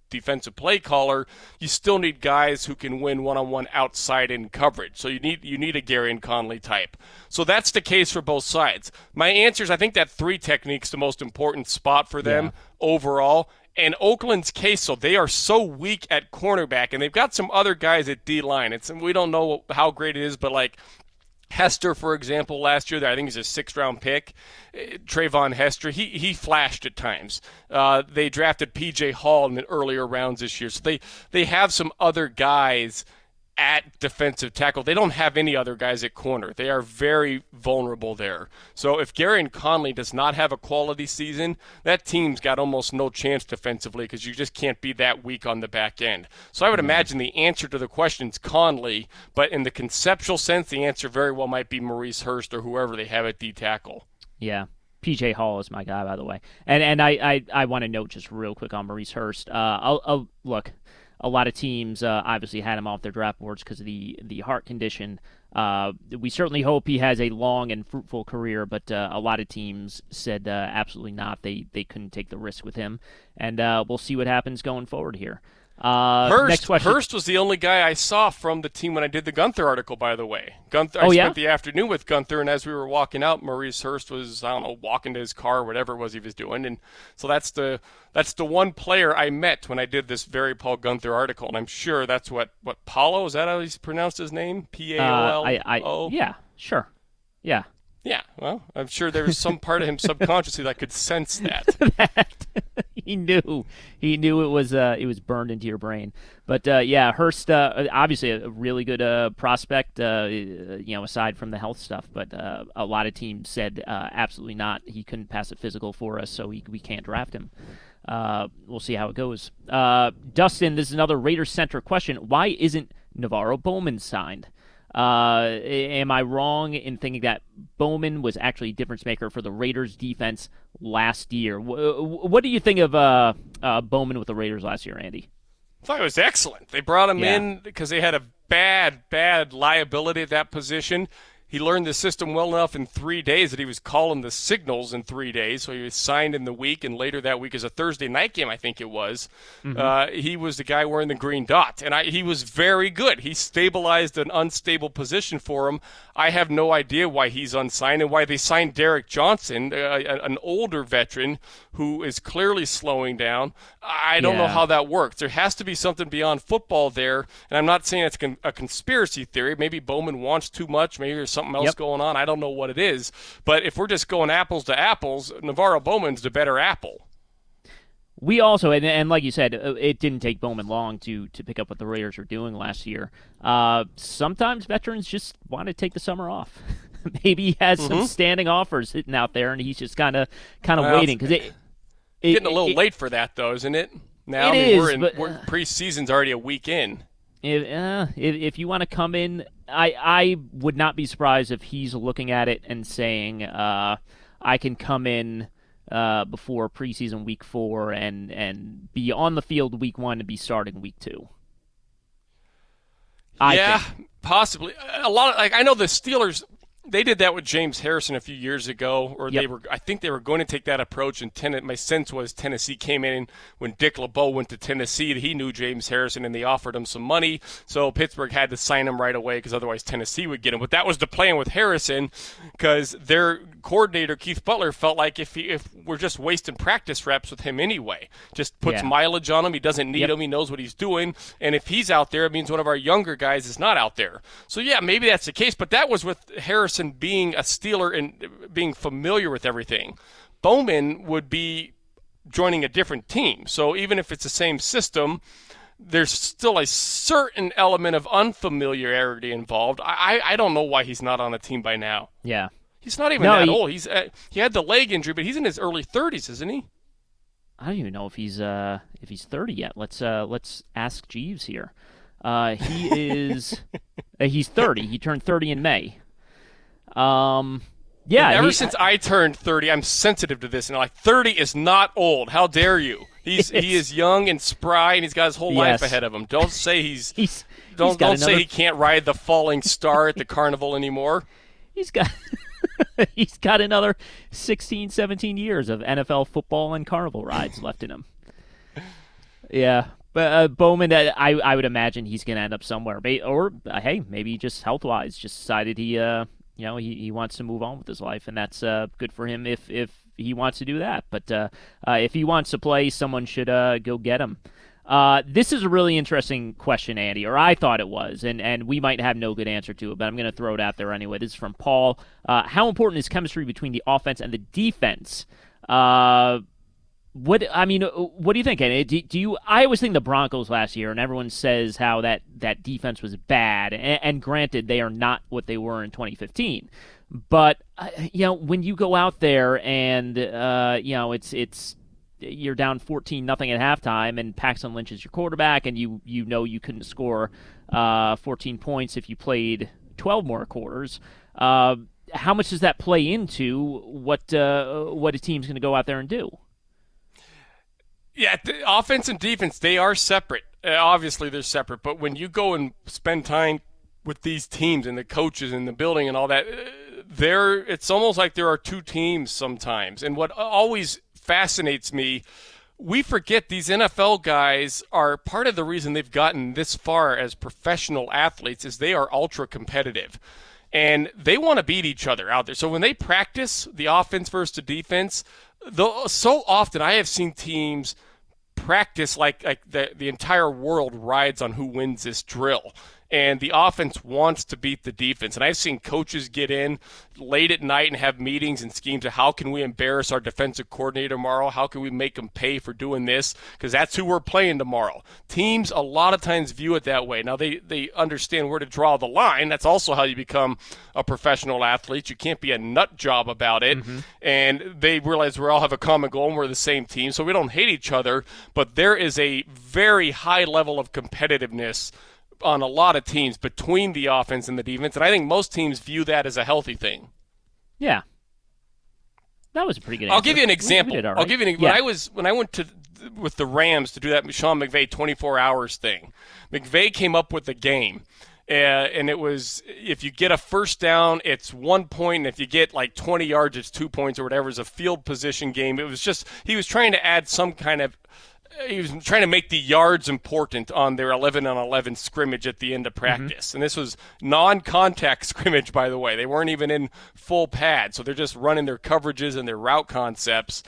defensive play caller, you still need guys who can win one-on-one outside in coverage. So you need you need a Gareon Conley type. So that's the case for both sides. My answer is I think that three technique's the most important spot for them yeah. overall. And Oakland's case, so they are so weak at cornerback, and they've got some other guys at D-line. It's we don't know how great it is, but like Hester, for example, last year, I think he's a sixth-round pick. Trayvon Hester, he he flashed at times. Uh, they drafted P J Hall in the earlier rounds this year, so they they have some other guys at defensive tackle. They don't have any other guys at corner. They are very vulnerable there. So if Gareon Conley does not have a quality season, that team's got almost no chance defensively because you just can't be that weak on the back end. So I would mm-hmm. imagine the answer to the question is Conley, but in the conceptual sense, the answer very well might be Maurice Hurst or whoever they have at D-tackle. Yeah. P J Hall is my guy, by the way. And and I, I, I want to note just real quick on Maurice Hurst. Uh, I'll, I'll look, a lot of teams uh, obviously had him off their draft boards because of the, the heart condition. Uh, we certainly hope he has a long and fruitful career, but uh, a lot of teams said uh, absolutely not. They they couldn't take the risk with him, and uh, we'll see what happens going forward here. Uh, Hurst, next question. Hurst was the only guy I saw from the team when I did the Gunther article, by the way. Gunther, oh, I yeah? spent the afternoon with Gunther, and as we were walking out, Maurice Hurst was, I don't know, walking to his car, whatever it was he was doing. And so that's the that's the one player I met when I did this very Paul Gunther article, and I'm sure that's what, what Paulo, is that how he's pronounced his name? P A O L O? Uh, I, I, yeah, sure. Yeah. Yeah, well, I'm sure there was some part of him subconsciously that could sense that. he knew, he knew it was, uh, it was burned into your brain. But uh, yeah, Hurst, uh, obviously a really good uh, prospect. Uh, you know, aside from the health stuff, but uh, a lot of teams said uh, absolutely not. He couldn't pass a physical for us, so we we can't draft him. Uh, we'll see how it goes. Uh, Dustin, this is another Raiders-centric question. Why isn't Navarro Bowman signed? Uh, am I wrong in thinking that Bowman was actually a difference maker for the Raiders defense last year? W- what do you think of uh, uh, Bowman with the Raiders last year, Andy? I thought it was excellent. They brought him yeah. in because they had a bad, bad liability at that position. He learned the system well enough in three days that he was calling the signals in three days. So he was signed in the week, and later that week, as a Thursday night game, I think it was, mm-hmm. uh, he was the guy wearing the green dot. And I, he was very good. He stabilized an unstable position for him. I have no idea why he's unsigned and why they signed Derek Johnson, uh, an older veteran who is clearly slowing down. I don't yeah. know how that works. There has to be something beyond football there. And I'm not saying it's a conspiracy theory. Maybe Bowman wants too much. Maybe there's something else yep. going on. I don't know what it is. But if we're just going apples to apples, Navarro Bowman's the better apple. We also, and, and like you said, it didn't take Bowman long to, to pick up what the Raiders were doing last year. Uh, sometimes veterans just want to take the summer off. Maybe he has mm-hmm. some standing offers sitting out there, and he's just kind of kind of well, waiting. Cause it, it, getting a little it, late for that, though, isn't it? Now it I mean, is, we're in but, we're, preseason's already a week in. If, uh, if, if you want to come in, I, I would not be surprised if he's looking at it and saying, uh, I can come in uh, before preseason week four and, and be on the field week one and be starting week two. I yeah, think. possibly. A lot of, like, I know the Steelers, they did that with James Harrison a few years ago, or yep. they were. I think they were going to take that approach. And ten, my sense was Tennessee came in when Dick LeBeau went to Tennessee. He knew James Harrison, and they offered him some money. So Pittsburgh had to sign him right away because otherwise Tennessee would get him. But that was the plan with Harrison because their coordinator Keith Butler felt like if he, if we're just wasting practice reps with him anyway, just puts yeah. mileage on him. He doesn't need yep. him. He knows what he's doing. And if he's out there, it means one of our younger guys is not out there. So yeah, maybe that's the case. But that was with Harrison being a Steeler and being familiar with everything. Bowman would be joining a different team. So even if it's the same system, there's still a certain element of unfamiliarity involved. I, I don't know why he's not on a team by now. Yeah. He's not even no, that he, old. He's uh, he had the leg injury, but he's in his early thirties, isn't he? I don't even know if he's uh if he's thirty yet. Let's uh let's ask Jeeves here. Uh, he is uh, he's thirty. He turned thirty in May. Um, yeah. And ever he, since I turned thirty, I'm sensitive to this, and I'm like, thirty is not old. How dare you? He's he is young and spry, and he's got his whole yes. life ahead of him. Don't say he's, he's don't he's don't another... say he can't ride the falling star at the carnival anymore. He's got he's got another sixteen, seventeen years of N F L football and carnival rides left in him. Yeah, But uh, Bowman, uh, I I would imagine he's going to end up somewhere, or uh, hey, maybe just health wise, just decided he uh you know he, he wants to move on with his life, and that's uh good for him if if he wants to do that. But uh, uh if he wants to play, someone should uh go get him. Uh, this is a really interesting question, Andy, or I thought it was, and, and we might have no good answer to it, but I'm going to throw it out there anyway. This is from Paul. Uh, how important is chemistry between the offense and the defense? Uh, what I mean, what do you think, Andy? Do, do you? I always think the Broncos last year, and everyone says how that, that defense was bad, and, and granted, they are not what they were in twenty fifteen. But uh, you know, when you go out there and uh, you know, it's it's. you're down fourteen nothing at halftime, and Paxton Lynch is your quarterback, and you you know you couldn't score uh, fourteen points if you played twelve more quarters. Uh, how much does that play into what uh, what a team's going to go out there and do? Yeah, the offense and defense, they are separate. Uh, obviously, they're separate. But when you go and spend time with these teams and the coaches and the building and all that, uh, there it's almost like there are two teams sometimes. And what always fascinates me, we forget these N F L guys are part of the reason they've gotten this far as professional athletes is they are ultra competitive, and they want to beat each other out there. So when they practice the offense versus the defense, though, so often I have seen teams practice like, like the, the entire world rides on who wins this drill. And the offense wants to beat the defense. And I've seen coaches get in late at night and have meetings and schemes of how can we embarrass our defensive coordinator tomorrow? How can we make them pay for doing this? Because that's who we're playing tomorrow. Teams a lot of times view it that way. Now, they, they understand where to draw the line. That's also how you become a professional athlete. You can't be a nut job about it. Mm-hmm. And they realize we all have a common goal and we're the same team. So we don't hate each other. But there is a very high level of competitiveness on a lot of teams between the offense and the defense, and I think most teams view that as a healthy thing. Yeah, that was a pretty good answer. I'll give you an example. Right. I'll give you an, yeah. when I was when I went to with the Rams to do that Sean McVay twenty-four hours thing. McVay came up with the game. Uh, and it was, if you get a first down, it's one point, and if you get like twenty yards, it's two points or whatever. It's a field position game. It was just, he was trying to add some kind of, he was trying to make the yards important on their eleven on eleven scrimmage at the end of practice. Mm-hmm. And this was non-contact scrimmage, by the way. They weren't even in full pad, so they're just running their coverages and their route concepts.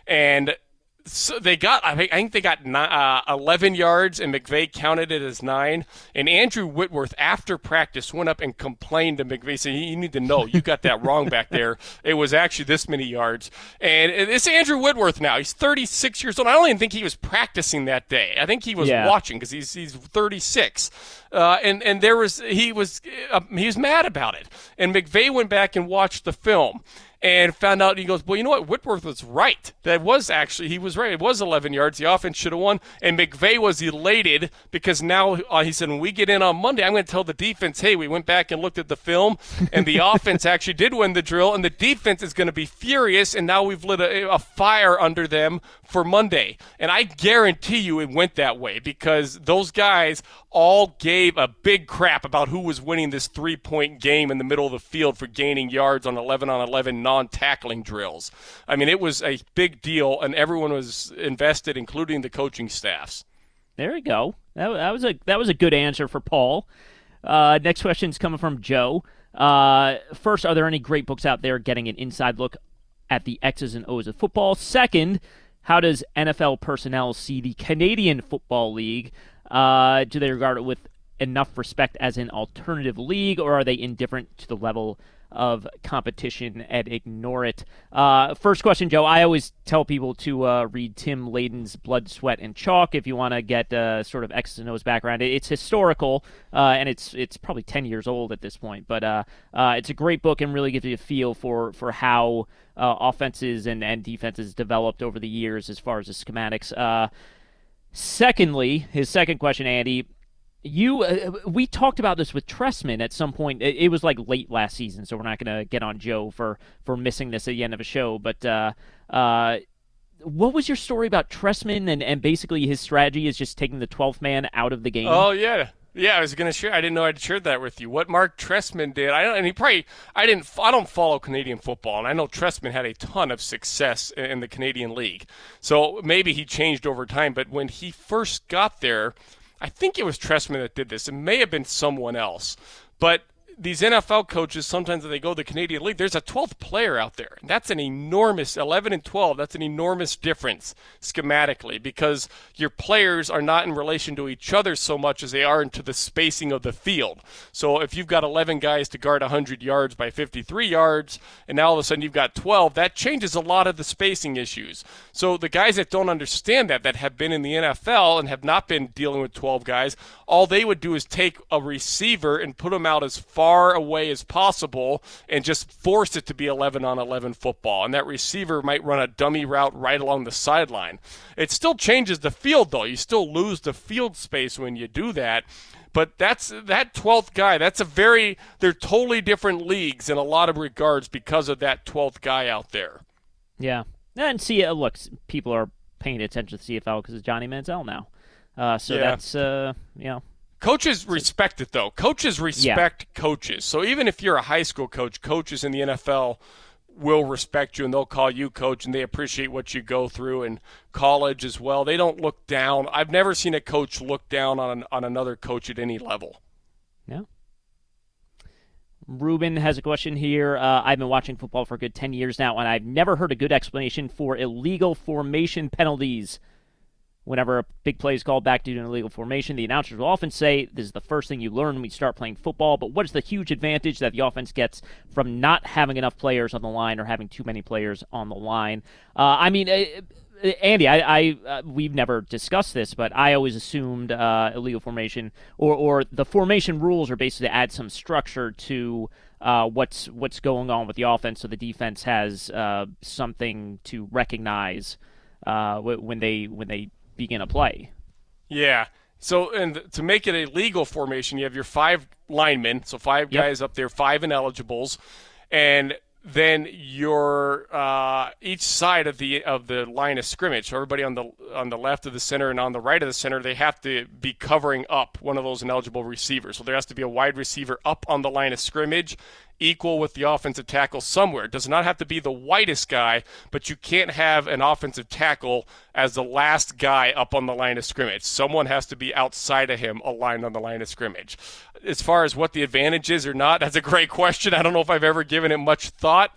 And so they got, I think, I think they got nine, uh, eleven yards, and McVay counted it as nine. And Andrew Whitworth, after practice, went up and complained to McVay, saying, "You need to know, you got that wrong back there. It was actually this many yards." And it's Andrew Whitworth now. He's thirty-six years old. I don't even think he was practicing that day. I think he was yeah. watching because he's he's thirty-six. Uh, and and there was he was uh, he was mad about it. And McVay went back and watched the film and found out, he goes, well, you know what? Whitworth was right. That was actually, he was right. It was eleven yards. The offense should have won. And McVay was elated because now, uh, he said, when we get in on Monday, I'm going to tell the defense, hey, we went back and looked at the film, and the offense actually did win the drill, and the defense is going to be furious, and now we've lit a, a fire under them for Monday. And I guarantee you it went that way because those guys all gave a big crap about who was winning this three-point game in the middle of the field for gaining yards on eleven on eleven non-tackling drills. I mean, it was a big deal, and everyone was invested, including the coaching staffs. There we go. That, that was a that was a good answer for Paul. Uh, next question is coming from Joe. Uh, first, are there any great books out there getting an inside look at the X's and O's of football? Second, how does N F L personnel see the Canadian Football League? Uh, do they regard it with enough respect as an alternative league, or are they indifferent to the level of competition and ignore it? Uh, first question, Joe. I always tell people to uh, read Tim Layden's Blood, Sweat, and Chalk if you want to get uh, sort of X's and O's background. It's historical, uh, and it's it's probably ten years old at this point, but uh, uh, it's a great book and really gives you a feel for, for how uh, offenses and, and defenses developed over the years as far as the schematics. Uh, secondly, his second question, Andy, You, uh, we talked about this with Trestman at some point. It, it was like late last season, so we're not going to get on Joe for, for missing this at the end of a show. But uh, uh, what was your story about Trestman and, and basically his strategy is just taking the twelfth man out of the game? Oh, yeah. Yeah, I was gonna share. I didn't know I'd shared that with you. What Mark Trestman did, I don't, and he probably, I didn't, I don't follow Canadian football, and I know Trestman had a ton of success in, in the Canadian League. So maybe he changed over time. But when he first got there, I think it was Trestman that did this. It may have been someone else, but these N F L coaches, sometimes when they go to the Canadian League, there's a twelfth player out there. And that's an enormous, eleven and twelve, that's an enormous difference schematically, because your players are not in relation to each other so much as they are into the spacing of the field. So if you've got eleven guys to guard one hundred yards by fifty-three yards, and now all of a sudden you've got twelve, that changes a lot of the spacing issues. So the guys that don't understand that, that have been in the N F L and have not been dealing with twelve guys, all they would do is take a receiver and put him out as far far away as possible and just force it to be eleven on eleven football. And that receiver might run a dummy route right along the sideline. It still changes the field, though. You still lose the field space when you do that. But that's that twelfth guy. That's a very – they're totally different leagues in a lot of regards because of that twelfth guy out there. Yeah. And see, uh, look, people are paying attention to the C F L because of Johnny Manziel now. Uh, so yeah. that's, uh, you know. Coaches respect it, though. Coaches respect yeah. coaches. So even if you're a high school coach, coaches in the N F L will respect you, and they'll call you coach, and they appreciate what you go through. And college as well. They don't look down. I've never seen a coach look down on, on another coach at any level. Yeah. Ruben has a question here. Uh, I've been watching football for a good ten years now, and I've never heard a good explanation for illegal formation penalties. Whenever a big play is called back due to an illegal formation, the announcers will often say, this is the first thing you learn when you start playing football, but what is the huge advantage that the offense gets from not having enough players on the line or having too many players on the line? Uh, I mean, uh, Andy, I, I uh, we've never discussed this, but I always assumed uh, illegal formation or, or the formation rules are basically to add some structure to uh, what's what's going on with the offense so the defense has uh, something to recognize uh, when they when they begin a play. Yeah. So, and to make it a legal formation, you have your five linemen, so five yep. guys up there, five ineligibles, and then your uh, each side of the of the line of scrimmage. So everybody on the on the left of the center and on the right of the center, they have to be covering up one of those ineligible receivers. So there has to be a wide receiver up on the line of scrimmage, equal with the offensive tackle somewhere. It does not have to be the whitest guy, but you can't have an offensive tackle as the last guy up on the line of scrimmage. Someone has to be outside of him aligned on the line of scrimmage. As far as what the advantage is or not, that's a great question. I don't know if I've ever given it much thought.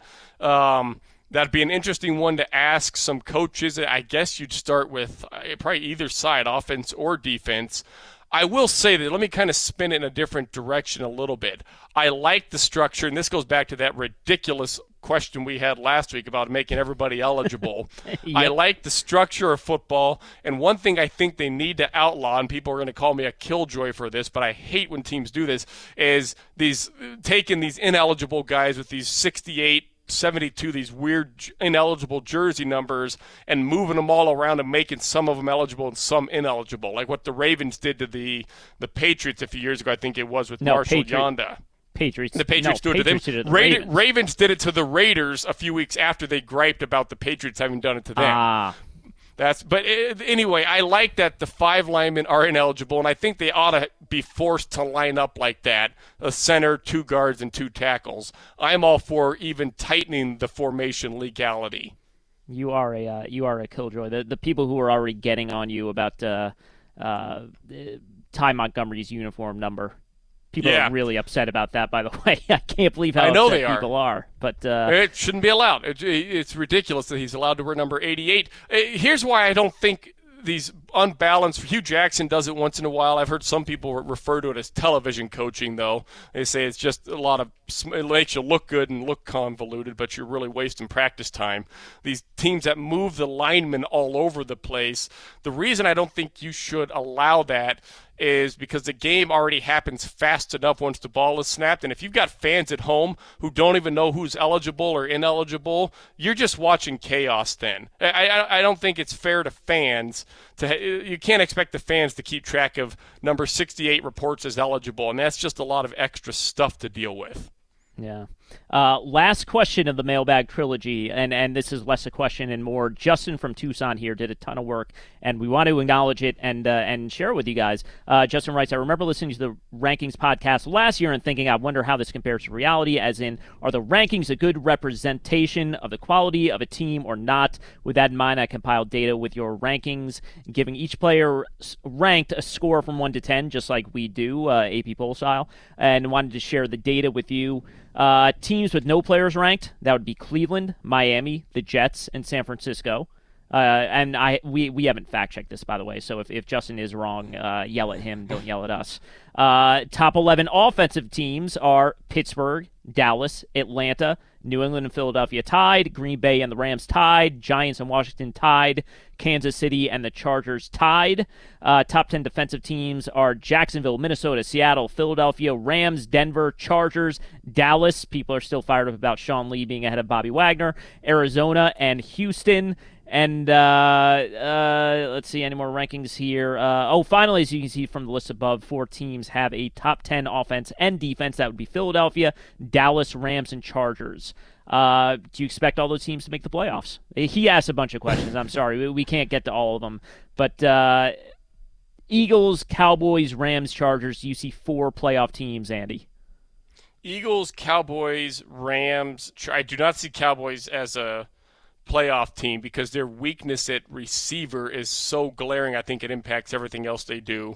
Um, that'd be an interesting one to ask some coaches. I guess you'd start with uh, probably either side, offense or defense. I will say that, let me kind of spin it in a different direction a little bit. I like the structure, and this goes back to that ridiculous question we had last week about making everybody eligible. Yep. I like the structure of football, and one thing I think they need to outlaw, and people are going to call me a killjoy for this, but I hate when teams do this, is these taking these ineligible guys with these sixty-eight, seventy-two, these weird ineligible jersey numbers, and moving them all around and making some of them eligible and some ineligible, like what the Ravens did to the the Patriots a few years ago. I think it was with no, Marshall Patriot, Yanda. Patriots. The Patriots no, do it Patriots to them. Did it to the Ra- Ravens. Ravens did it to the Raiders a few weeks after they griped about the Patriots having done it to them. Ah. That's, but it, anyway, I like that the five linemen are ineligible, and I think they ought to be forced to line up like that, a center, two guards, and two tackles. I'm all for even tightening the formation legality. You are a uh, you are a killjoy. The the people who are already getting on you about uh, uh, Ty Montgomery's uniform number. People yeah. are really upset about that, by the way. I can't believe how I know upset they are. people are. But uh, it shouldn't be allowed. It, it's ridiculous that he's allowed to wear number eighty-eight. Here's why I don't think these unbalanced. Hugh Jackson does it once in a while. I've heard some people refer to it as television coaching, though. They say it's just a lot of, it makes you look good and look convoluted, but you're really wasting practice time. These teams that move the linemen all over the place, the reason I don't think you should allow that is because the game already happens fast enough once the ball is snapped. And if you've got fans at home who don't even know who's eligible or ineligible, you're just watching chaos then. I, I, I don't think it's fair to fans. To You can't expect the fans to keep track of number sixty-eight reports as eligible, and that's just a lot of extra stuff to deal with. Yeah. Uh, last question of the mailbag trilogy, and, and this is less a question and more. Justin from Tucson here did a ton of work, and we want to acknowledge it and uh, and share it with you guys. Uh, Justin writes, I remember listening to the rankings podcast last year and thinking, I wonder how this compares to reality, as in, are the rankings a good representation of the quality of a team or not? With that in mind, I compiled data with your rankings, giving each player ranked a score from one to ten, just like we do, uh, A P poll style, and wanted to share the data with you. Uh, teams with no players ranked, that would be Cleveland, Miami, the Jets, and San Francisco. Uh, and I we, we haven't fact-checked this, by the way, so if, if Justin is wrong, uh, yell at him, don't yell at us. Uh, top eleven offensive teams are Pittsburgh, Dallas, Atlanta, New England and Philadelphia tied, Green Bay and the Rams tied, Giants and Washington tied, Kansas City and the Chargers tied. Uh, top ten defensive teams are Jacksonville, Minnesota, Seattle, Philadelphia, Rams, Denver, Chargers, Dallas. People are still fired up about Sean Lee being ahead of Bobby Wagner, Arizona, and Houston. And uh, uh, let's see, any more rankings here? Uh, oh, finally, as you can see from the list above, four teams have a top ten offense and defense. That would be Philadelphia, Dallas, Rams, and Chargers. Uh, do you expect all those teams to make the playoffs? He asked a bunch of questions. I'm sorry, we, we can't get to all of them. But uh, Eagles, Cowboys, Rams, Chargers, do you see four playoff teams, Andy? Eagles, Cowboys, Rams. I do not see Cowboys as a playoff team because their weakness at receiver is so glaring. I think it impacts everything else they do.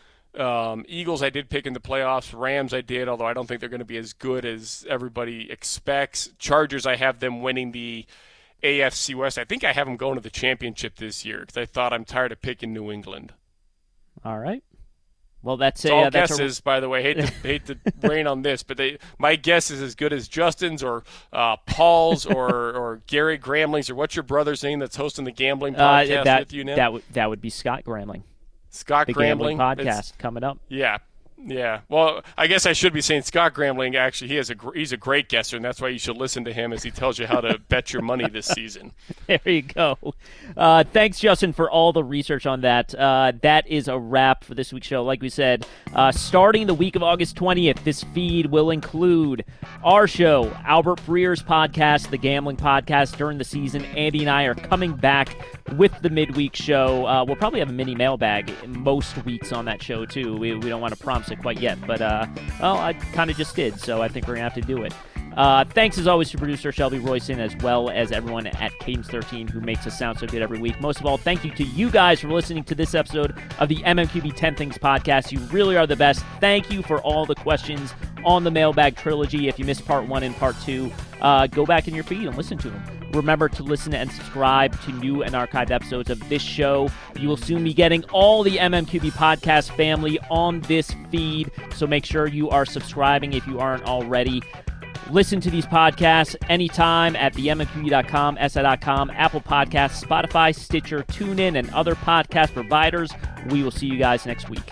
Um, Eagles I did pick in the playoffs. Rams I did, although I don't think they're going to be as good as everybody expects. Chargers I have them winning the A F C West. I think I have them going to the championship this year because I thought I'm tired of picking New England. All right. Well, that's it's a, all uh, that's guesses, a... by the way. Hate to hate to rain on this, but they my guess is as good as Justin's or uh, Paul's or or Gary Gramling's or what's your brother's name that's hosting the gambling podcast uh, that, with you now? That w- that would be Scott Gramling. Scott the Gambling podcast it's, coming up. Yeah. Yeah, well, I guess I should be saying Scott Gramling. Actually, he has a he's a great guesser, and that's why you should listen to him as he tells you how to bet your money this season. There you go. Uh, thanks, Justin, for all the research on that. Uh, that is a wrap for this week's show. Like we said, uh, starting the week of August twentieth, this feed will include our show, Albert Breer's podcast, the Gambling Podcast. During the season, Andy and I are coming back with the midweek show. Uh, we'll probably have a mini mailbag most weeks on that show, too. We, we don't want to promise it quite yet, but, uh, well, I kind of just did, so I think we're going to have to do it. Uh, thanks, as always, to producer Shelby Royson, as well as everyone at Cadence thirteen who makes us sound so good every week. Most of all, thank you to you guys for listening to this episode of the M M Q B ten Things podcast. You really are the best. Thank you for all the questions on the Mailbag Trilogy. If you missed part one and part two, uh, go back in your feed and listen to them. Remember to listen and subscribe to new and archived episodes of this show. You will soon be getting all the M M Q B podcast family on this feed, so make sure you are subscribing if you aren't already. Listen to these podcasts anytime at the M M Q B dot com, S I dot com, Apple Podcasts, Spotify, Stitcher, TuneIn, and other podcast providers. We will see you guys next week.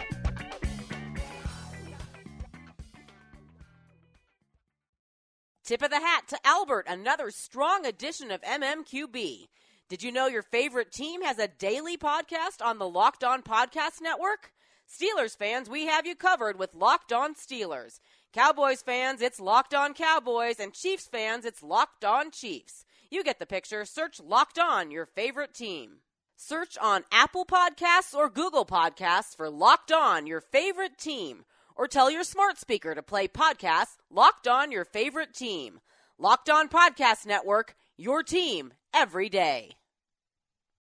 Tip of the hat to Albert, another strong edition of M M Q B. Did you know your favorite team has a daily podcast on the Locked On Podcast Network? Steelers fans, we have you covered with Locked On Steelers. Cowboys fans, it's Locked On Cowboys, and Chiefs fans, it's Locked On Chiefs. You get the picture. Search Locked On, your favorite team. Search on Apple Podcasts or Google Podcasts for Locked On, your favorite team. Or tell your smart speaker to play podcasts Locked On, your favorite team. Locked On Podcast Network, your team every day.